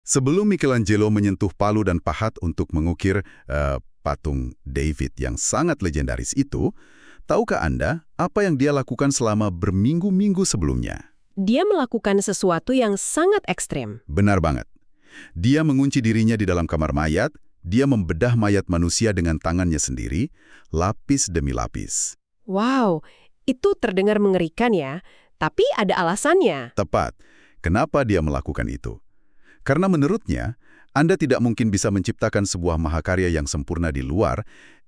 Sebelum Michelangelo menyentuh palu dan pahat untuk mengukir patung David yang sangat legendaris itu, tahukah Anda apa yang dia lakukan selama berminggu-minggu sebelumnya? Dia melakukan sesuatu yang sangat ekstrem. Benar banget. Dia mengunci dirinya di dalam kamar mayat, dia membedah mayat manusia dengan tangannya sendiri, lapis demi lapis. Wow, itu terdengar mengerikan ya, tapi ada alasannya. Tepat. Kenapa dia melakukan itu? Karena menurutnya, Anda tidak mungkin bisa menciptakan sebuah mahakarya yang sempurna di luar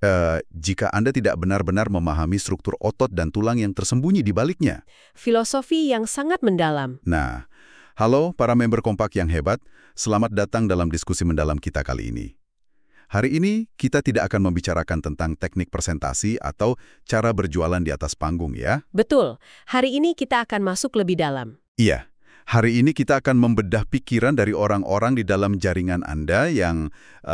jika Anda tidak benar-benar memahami struktur otot dan tulang yang tersembunyi di baliknya. Filosofi yang sangat mendalam. Nah, halo para member Kompak yang hebat, selamat datang dalam diskusi mendalam kita kali ini. Hari ini kita tidak akan membicarakan tentang teknik presentasi atau cara berjualan di atas panggung ya. Betul, hari ini kita akan masuk lebih dalam. Iya, hari ini kita akan membedah pikiran dari orang-orang di dalam jaringan Anda yang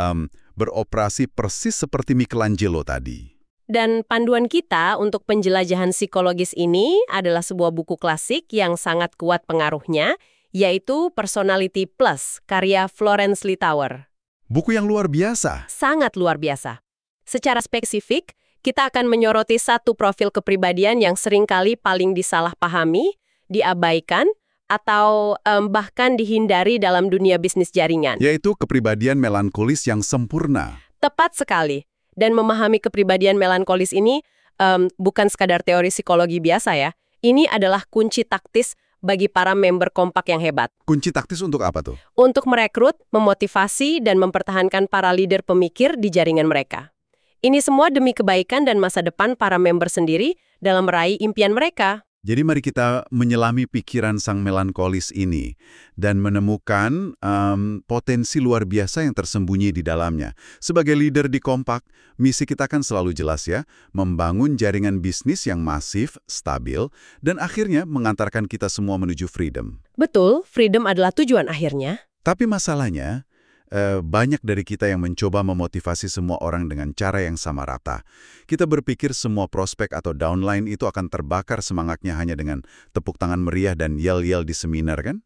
beroperasi persis seperti Michelangelo tadi. Dan panduan kita untuk penjelajahan psikologis ini adalah sebuah buku klasik yang sangat kuat pengaruhnya, yaitu Personality Plus, karya Florence Littauer. Buku yang luar biasa. Sangat luar biasa. Secara spesifik, kita akan menyoroti satu profil kepribadian yang seringkali paling disalahpahami, diabaikan, atau bahkan dihindari dalam dunia bisnis jaringan. Yaitu kepribadian melankolis yang sempurna. Tepat sekali. Dan memahami kepribadian melankolis ini bukan sekadar teori psikologi biasa ya. Ini adalah kunci taktis bagi para member Kompak yang hebat. Kunci taktis untuk apa tuh? Untuk merekrut, memotivasi, dan mempertahankan para leader pemikir di jaringan mereka. Ini semua demi kebaikan dan masa depan para member sendiri dalam meraih impian mereka. Jadi mari kita menyelami pikiran sang melankolis ini dan menemukan potensi luar biasa yang tersembunyi di dalamnya. Sebagai leader di Kompak, misi kita kan selalu jelas ya, membangun jaringan bisnis yang masif, stabil, dan akhirnya mengantarkan kita semua menuju freedom. Betul, freedom adalah tujuan akhirnya. Tapi masalahnya, banyak dari kita yang mencoba memotivasi semua orang dengan cara yang sama rata. Kita berpikir semua prospek atau downline itu akan terbakar semangatnya hanya dengan tepuk tangan meriah dan yel-yel di seminar, kan?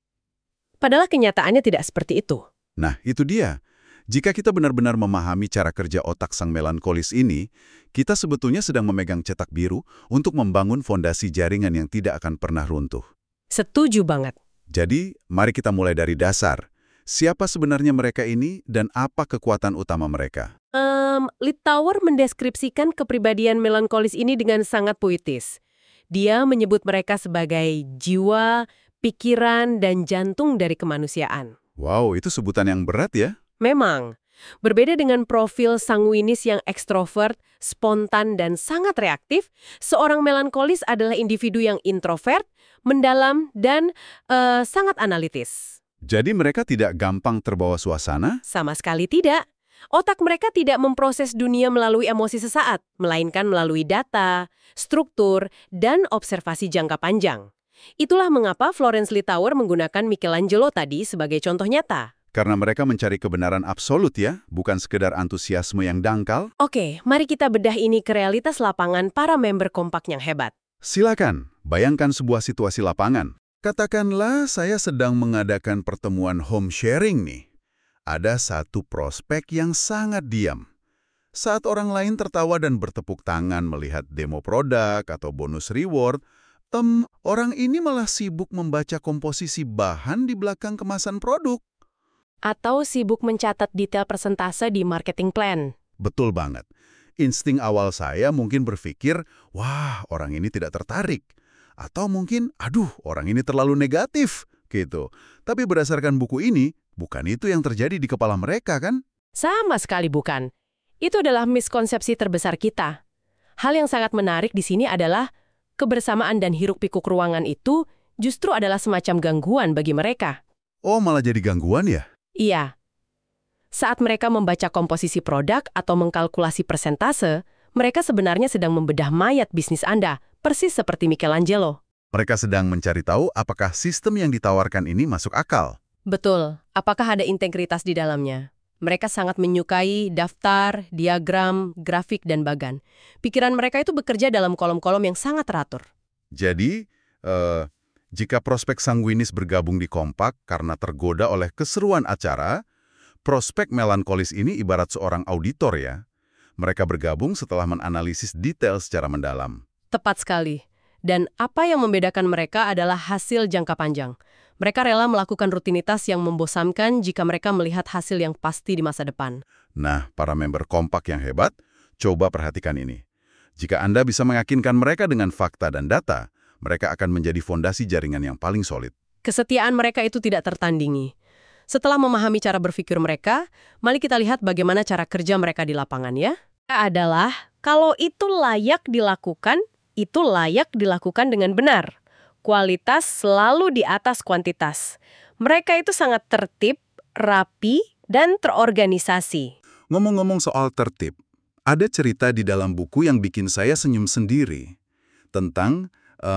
Padahal kenyataannya tidak seperti itu. Nah, itu dia. Jika kita benar-benar memahami cara kerja otak sang melankolis ini, kita sebetulnya sedang memegang cetak biru untuk membangun fondasi jaringan yang tidak akan pernah runtuh. Setuju banget. Jadi, mari kita mulai dari dasar. Siapa sebenarnya mereka ini dan apa kekuatan utama mereka? Littauer mendeskripsikan kepribadian melankolis ini dengan sangat puitis. Dia menyebut mereka sebagai jiwa, pikiran, dan jantung dari kemanusiaan. Wow, itu sebutan yang berat ya? Memang, berbeda dengan profil sanguinis yang ekstrovert, spontan, dan sangat reaktif, seorang melankolis adalah individu yang introvert, mendalam, dan sangat analitis. Jadi mereka tidak gampang terbawa suasana? Sama sekali tidak. Otak mereka tidak memproses dunia melalui emosi sesaat, melainkan melalui data, struktur, dan observasi jangka panjang. Itulah mengapa Florence Littauer menggunakan Michelangelo tadi sebagai contoh nyata. Karena mereka mencari kebenaran absolut ya, bukan sekedar antusiasme yang dangkal. Oke, mari kita bedah ini ke realitas lapangan para member Kompak yang hebat. Silakan, bayangkan sebuah situasi lapangan. Katakanlah saya sedang mengadakan pertemuan home sharing nih. Ada satu prospek yang sangat diam. Saat orang lain tertawa dan bertepuk tangan melihat demo produk atau bonus reward, orang ini malah sibuk membaca komposisi bahan di belakang kemasan produk. Atau sibuk mencatat detail persentase di marketing plan. Betul banget. Insting awal saya mungkin berpikir, wah orang ini tidak tertarik. Atau mungkin, aduh, orang ini terlalu negatif, gitu. Tapi berdasarkan buku ini, bukan itu yang terjadi di kepala mereka, kan? Sama sekali bukan. Itu adalah miskonsepsi terbesar kita. Hal yang sangat menarik di sini adalah kebersamaan dan hiruk-pikuk ruangan itu justru adalah semacam gangguan bagi mereka. Oh, malah jadi gangguan ya? Iya. Saat mereka membaca komposisi produk atau mengkalkulasi persentase, mereka sebenarnya sedang membedah mayat bisnis Anda, persis seperti Michelangelo. Mereka sedang mencari tahu apakah sistem yang ditawarkan ini masuk akal. Betul. Apakah ada integritas di dalamnya? Mereka sangat menyukai daftar, diagram, grafik, dan bagan. Pikiran mereka itu bekerja dalam kolom-kolom yang sangat teratur. Jadi, Jika prospek sanguinis bergabung di kompak karena tergoda oleh keseruan acara, prospek melankolis ini ibarat seorang auditor ya. Mereka bergabung setelah menganalisis detail secara mendalam. Tepat sekali. Dan apa yang membedakan mereka adalah hasil jangka panjang. Mereka rela melakukan rutinitas yang membosankan jika mereka melihat hasil yang pasti di masa depan. Nah, para member kompak yang hebat, coba perhatikan ini. Jika Anda bisa meyakinkan mereka dengan fakta dan data, mereka akan menjadi fondasi jaringan yang paling solid. Kesetiaan mereka itu tidak tertandingi. Setelah memahami cara berpikir mereka, mari kita lihat bagaimana cara kerja mereka di lapangan ya. Adalah, kalau itu layak dilakukan dengan benar. Kualitas selalu di atas kuantitas. Mereka itu sangat tertib, rapi, dan terorganisasi. Ngomong-ngomong soal tertib, ada cerita di dalam buku yang bikin saya senyum sendiri tentang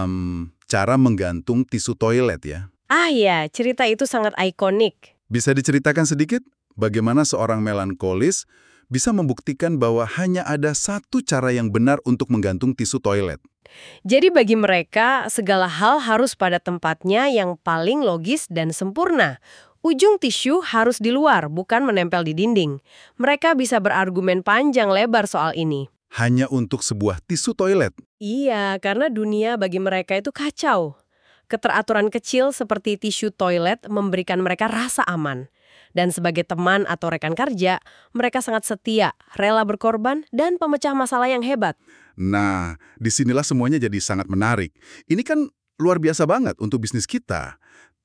cara menggantung tisu toilet ya. Ah ya, cerita itu sangat ikonik. Bisa diceritakan sedikit bagaimana seorang melankolis bisa membuktikan bahwa hanya ada satu cara yang benar untuk menggantung tisu toilet? Jadi bagi mereka, segala hal harus pada tempatnya yang paling logis dan sempurna. Ujung tisu harus di luar, bukan menempel di dinding. Mereka bisa berargumen panjang lebar soal ini. Hanya untuk sebuah tisu toilet? Iya, karena dunia bagi mereka itu kacau. Keteraturan kecil seperti tisu toilet memberikan mereka rasa aman. Dan sebagai teman atau rekan kerja, mereka sangat setia, rela berkorban, dan pemecah masalah yang hebat. Nah, disinilah semuanya jadi sangat menarik. Ini kan luar biasa banget untuk bisnis kita.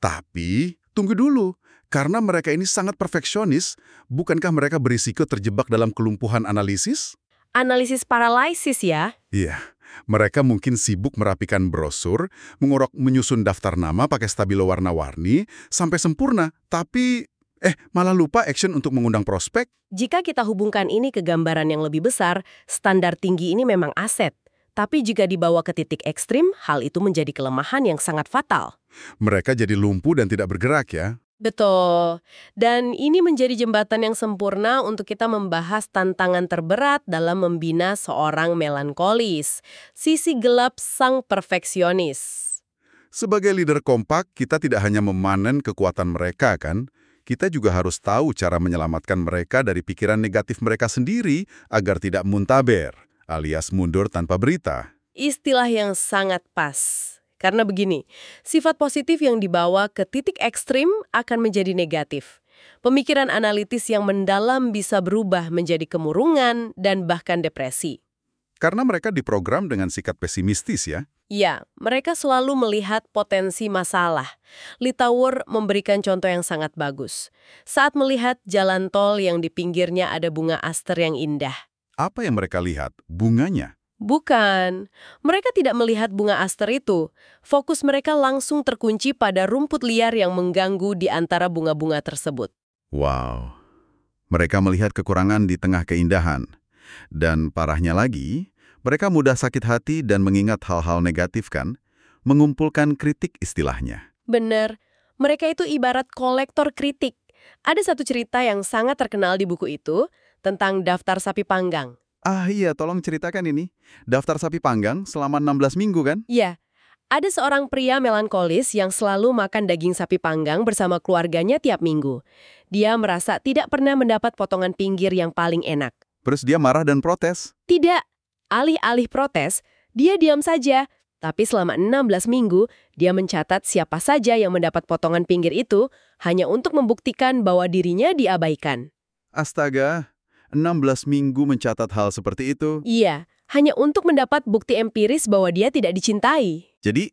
Tapi, tunggu dulu. Karena mereka ini sangat perfeksionis, bukankah mereka berisiko terjebak dalam kelumpuhan analisis? Analisis paralisis ya. Iya, mereka mungkin sibuk merapikan brosur, menyusun daftar nama pakai stabilo warna-warni, sampai sempurna, tapi malah lupa action untuk mengundang prospek. Jika kita hubungkan ini ke gambaran yang lebih besar, standar tinggi ini memang aset. Tapi jika dibawa ke titik ekstrim, hal itu menjadi kelemahan yang sangat fatal. Mereka jadi lumpuh dan tidak bergerak ya. Betul. Dan ini menjadi jembatan yang sempurna untuk kita membahas tantangan terberat dalam membina seorang melankolis. Sisi gelap sang perfeksionis. Sebagai leader kompak, kita tidak hanya memanen kekuatan mereka kan? Kita juga harus tahu cara menyelamatkan mereka dari pikiran negatif mereka sendiri agar tidak muntaber, alias mundur tanpa berita. Istilah yang sangat pas. Karena begini, sifat positif yang dibawa ke titik ekstrim akan menjadi negatif. Pemikiran analitis yang mendalam bisa berubah menjadi kemurungan dan bahkan depresi. Karena mereka diprogram dengan sikap pesimistis ya. Ya, mereka selalu melihat potensi masalah. Litauer memberikan contoh yang sangat bagus. Saat melihat jalan tol yang di pinggirnya ada bunga aster yang indah. Apa yang mereka lihat? Bunganya? Bukan. Mereka tidak melihat bunga aster itu. Fokus mereka langsung terkunci pada rumput liar yang mengganggu di antara bunga-bunga tersebut. Wow. Mereka melihat kekurangan di tengah keindahan. Dan parahnya lagi, mereka mudah sakit hati dan mengingat hal-hal negatif kan? Mengumpulkan kritik istilahnya. Bener. Mereka itu ibarat kolektor kritik. Ada satu cerita yang sangat terkenal di buku itu tentang daftar sapi panggang. Ah iya, tolong ceritakan ini. Daftar sapi panggang selama 16 minggu kan? Iya. Ada seorang pria melankolis yang selalu makan daging sapi panggang bersama keluarganya tiap minggu. Dia merasa tidak pernah mendapat potongan pinggir yang paling enak. Terus dia marah dan protes. Tidak. Alih-alih protes, dia diam saja. Tapi selama 16 minggu, dia mencatat siapa saja yang mendapat potongan pinggir itu hanya untuk membuktikan bahwa dirinya diabaikan. Astaga, 16 minggu mencatat hal seperti itu. Iya, hanya untuk mendapat bukti empiris bahwa dia tidak dicintai. Jadi,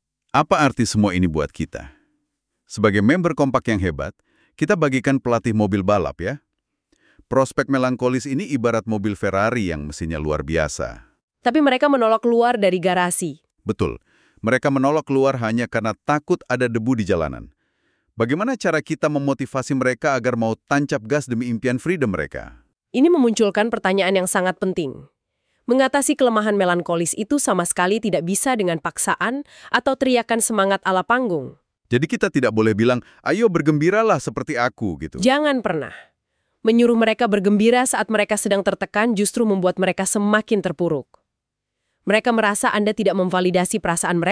apa arti semua ini buat kita? Sebagai member kompak yang hebat, kita bagikan pelatih mobil balap ya. Prospek melankolis ini ibarat mobil Ferrari yang mesinnya luar biasa. Tapi mereka menolak keluar dari garasi. Betul, mereka menolak keluar hanya karena takut ada debu di jalanan. Bagaimana cara kita memotivasi mereka agar mau tancap gas demi impian freedom mereka? Ini memunculkan pertanyaan yang sangat penting. Mengatasi kelemahan melankolis itu sama sekali tidak bisa dengan paksaan atau teriakan semangat ala panggung. Jadi kita tidak boleh bilang, ayo bergembiralah seperti aku gitu. Jangan pernah. Menyuruh mereka bergembira saat mereka sedang tertekan justru membuat mereka semakin terpuruk. Mereka merasa Anda tidak memvalidasi perasaan mereka.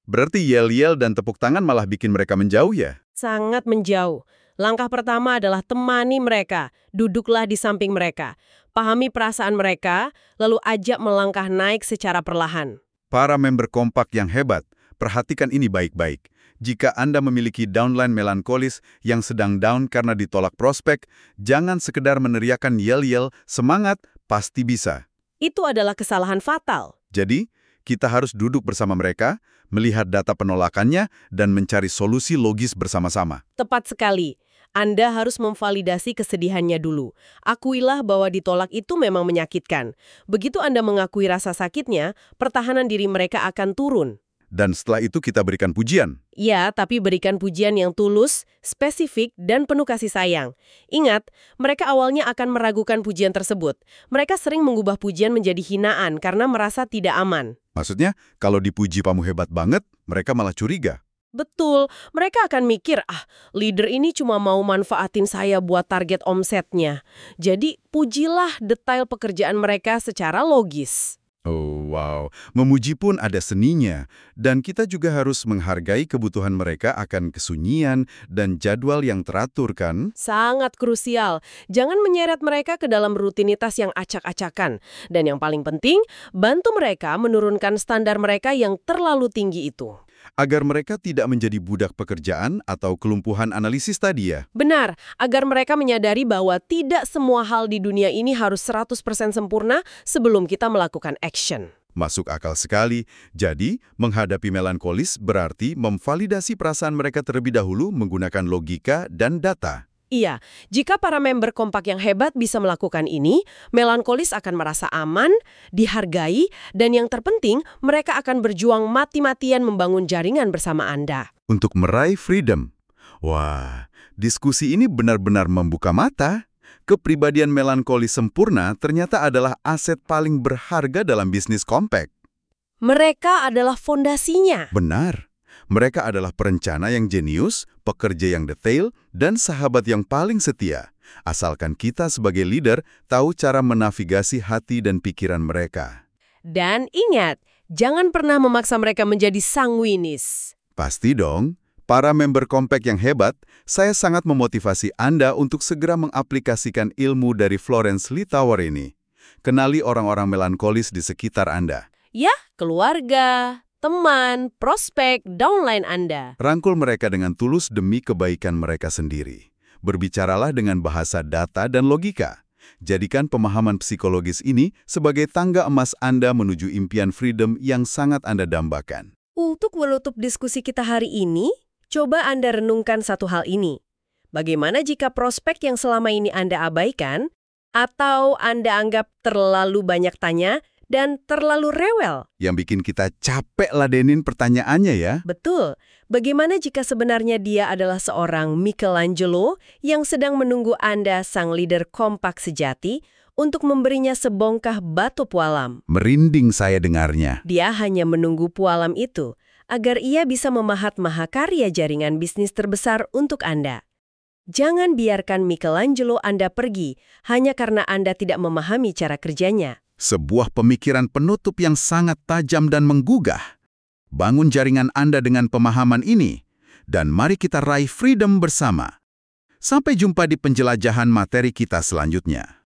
Berarti yel-yel dan tepuk tangan malah bikin mereka menjauh ya? Sangat menjauh. Langkah pertama adalah temani mereka, duduklah di samping mereka. Pahami perasaan mereka, lalu ajak melangkah naik secara perlahan. Para member kompak yang hebat, perhatikan ini baik-baik. Jika Anda memiliki downline melankolis yang sedang down karena ditolak prospek, jangan sekedar meneriakan yel-yel, semangat, pasti bisa. Itu adalah kesalahan fatal. Jadi, kita harus duduk bersama mereka, melihat data penolakannya, dan mencari solusi logis bersama-sama. Tepat sekali. Anda harus memvalidasi kesedihannya dulu. Akuilah bahwa ditolak itu memang menyakitkan. Begitu Anda mengakui rasa sakitnya, pertahanan diri mereka akan turun. Dan setelah itu kita berikan pujian. Ya, tapi berikan pujian yang tulus, spesifik, dan penuh kasih sayang. Ingat, mereka awalnya akan meragukan pujian tersebut. Mereka sering mengubah pujian menjadi hinaan karena merasa tidak aman. Maksudnya, kalau dipuji kamu hebat banget, mereka malah curiga. Betul, mereka akan mikir, leader ini cuma mau manfaatin saya buat target omsetnya. Jadi, pujilah detail pekerjaan mereka secara logis. Oh, wow. Memuji pun ada seninya. Dan kita juga harus menghargai kebutuhan mereka akan kesunyian dan jadwal yang teratur, kan? Sangat krusial. Jangan menyeret mereka ke dalam rutinitas yang acak-acakan. Dan yang paling penting, bantu mereka menurunkan standar mereka yang terlalu tinggi itu. Agar mereka tidak menjadi budak pekerjaan atau kelumpuhan analisis tadi ya? Benar, agar mereka menyadari bahwa tidak semua hal di dunia ini harus 100% sempurna sebelum kita melakukan action. Masuk akal sekali. Jadi, menghadapi melankolis berarti memvalidasi perasaan mereka terlebih dahulu menggunakan logika dan data. Iya, jika para member kompak yang hebat bisa melakukan ini, melankolis akan merasa aman, dihargai, dan yang terpenting, mereka akan berjuang mati-matian membangun jaringan bersama Anda. Untuk meraih freedom. Wah, diskusi ini benar-benar membuka mata. Kepribadian melankolis sempurna ternyata adalah aset paling berharga dalam bisnis kompak. Mereka adalah fondasinya. Benar. Mereka adalah perencana yang jenius, pekerja yang detail, dan sahabat yang paling setia. Asalkan kita sebagai leader tahu cara menavigasi hati dan pikiran mereka. Dan ingat, jangan pernah memaksa mereka menjadi sanguinis. Pasti dong. Para member kompak yang hebat, saya sangat memotivasi Anda untuk segera mengaplikasikan ilmu dari Florence Littauer ini. Kenali orang-orang melankolis di sekitar Anda. Ya, keluarga, teman, prospek, downline Anda. Rangkul mereka dengan tulus demi kebaikan mereka sendiri. Berbicaralah dengan bahasa data dan logika. Jadikan pemahaman psikologis ini sebagai tangga emas Anda menuju impian freedom yang sangat Anda dambakan. Untuk menutup diskusi kita hari ini, coba Anda renungkan satu hal ini. Bagaimana jika prospek yang selama ini Anda abaikan, atau Anda anggap terlalu banyak tanya, dan terlalu rewel? Yang bikin kita capek ladenin pertanyaannya ya. Betul. Bagaimana jika sebenarnya dia adalah seorang Michelangelo yang sedang menunggu Anda, sang leader kompak sejati, untuk memberinya sebongkah batu pualam? Merinding saya dengarnya. Dia hanya menunggu pualam itu agar ia bisa memahat mahakarya jaringan bisnis terbesar untuk Anda. Jangan biarkan Michelangelo Anda pergi hanya karena Anda tidak memahami cara kerjanya. Sebuah pemikiran penutup yang sangat tajam dan menggugah. Bangun jaringan Anda dengan pemahaman ini, dan mari kita raih freedom bersama. Sampai jumpa di penjelajahan materi kita selanjutnya.